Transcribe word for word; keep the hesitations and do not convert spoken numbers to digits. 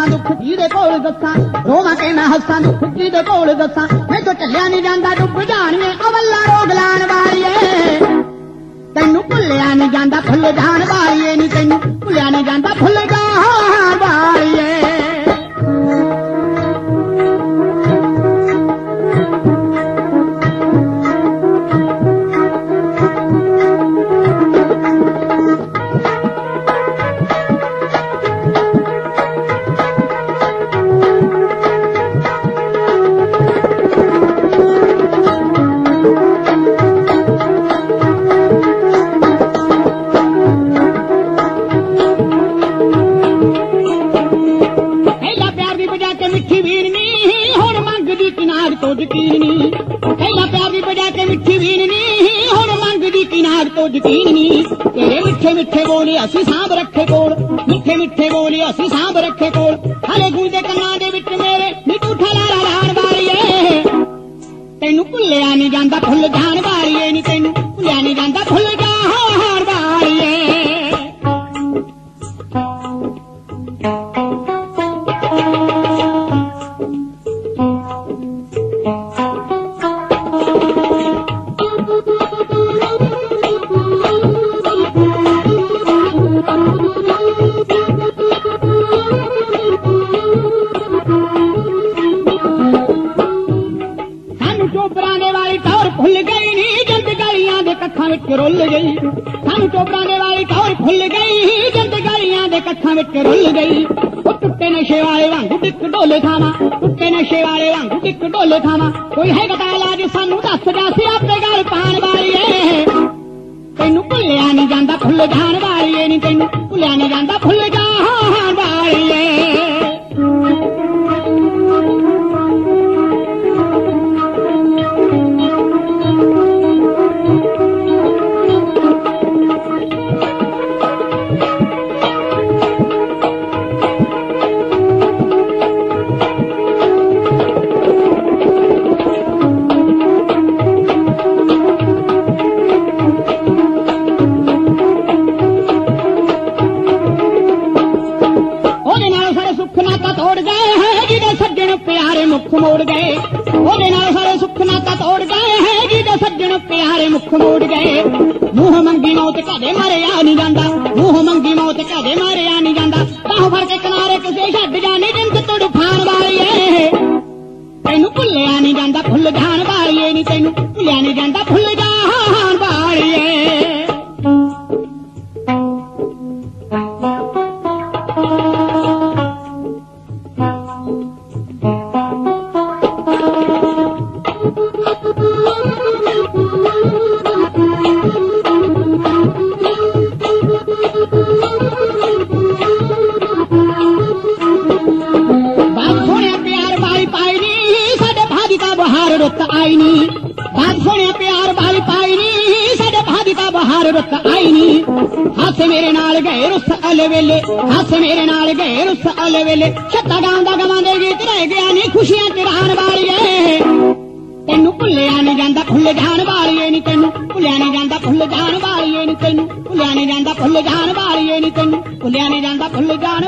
दुख जीदे कोल दस्सां रोवां के मैं हस्सां दुख जीदे कोल दस्सां मैं तो चलिया नहीं जांदा डुब जाणिए अवल्ला रोग लाण वालिए तैनू भुल्लिया नहीं जांदा भुल जाण वालिए नी तैनू भुल्लिया नहीं जांदा भुल जाण वालिए तेरे मिठे मिठे बोले असी सांभ रखे कोल मिठे मिठे बोले असी सांभ रखे कोल हरे गूंजे कन्ना दे विच मेरे नी झूठा लारा लाण वालिए तैनू भुल्लिया नहीं जांदा भुल जाण वालिए नी तैनू भुल्लिया नहीं जांदा भुल जाण वालिए रुल गई सानू चोपड़ाने वाली टौर खुल गई जल्द गलियां दे कट्ठां विच रुल गई ओ टुट्टे नशे वाले वांगू टिक डोले खावा टुट्टे नशे वाले वांगू टिक डोले खावा कोई है गता इलाज सानू दस जासी आपे गल पाण वालिए तैनू भुल्लिया नहीं जांदा भुल जाण वालिए नी तैनू भुल्लिया नहीं जांदा भुल जाण वालिए मुख मोड़ गए ओदे नाल सारे सुख नाता तोड़ गए हैं जिदे सज्जन प्यारे मुख मोड़ गए मुंह मंगी मौत कदे मारे आ नहीं जांदा मुंह मंगी मौत कदे मारे आ नहीं जांदा बाहों फड़ के किनारे किसे छड्ड जाने जिंद तुड़ फान वालिए तैनू भुल्लिया नहीं जांदा भुल जाण वालिए नी तैनू भुल्लिया नहीं जांदा भुल जाण वालिए रुत आई नी बात सुने प्यार वाली पाई नी साडे भाभी का बहार रुत आई नी हाथ मेरे नाल गए रुस अल वेले हाथ मेरे नाल गए रुस अल वेले छत्ता गांदा गवांदे गीत रह गया नी खुशियां चराण वालिए तैनू भुल्लिया नहीं जांदा भुल जाण वालिए नी तैनू भुल्लिया नहीं जांदा भुल जाण वालिए नी तैनू भुल्लिया नहीं जांदा भुल जाण वालिए नी तैनू भुल्लिया नहीं जांदा भुल जाण